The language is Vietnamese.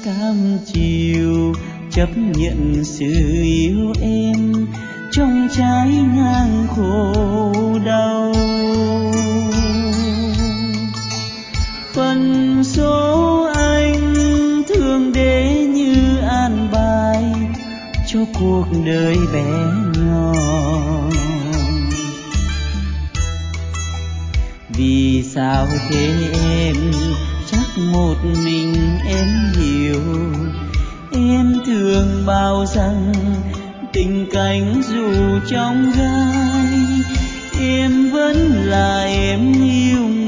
cam chịu chấp nhận sự yêu em trong trái ngang khổ đau. Phần số anh thường để như an bài cho cuộc đời bé nhỏ. Vì sao thế em, chắc một mình em hiểu. Em thường bảo rằng tình cảnh dù trong gai, em vẫn là em yêu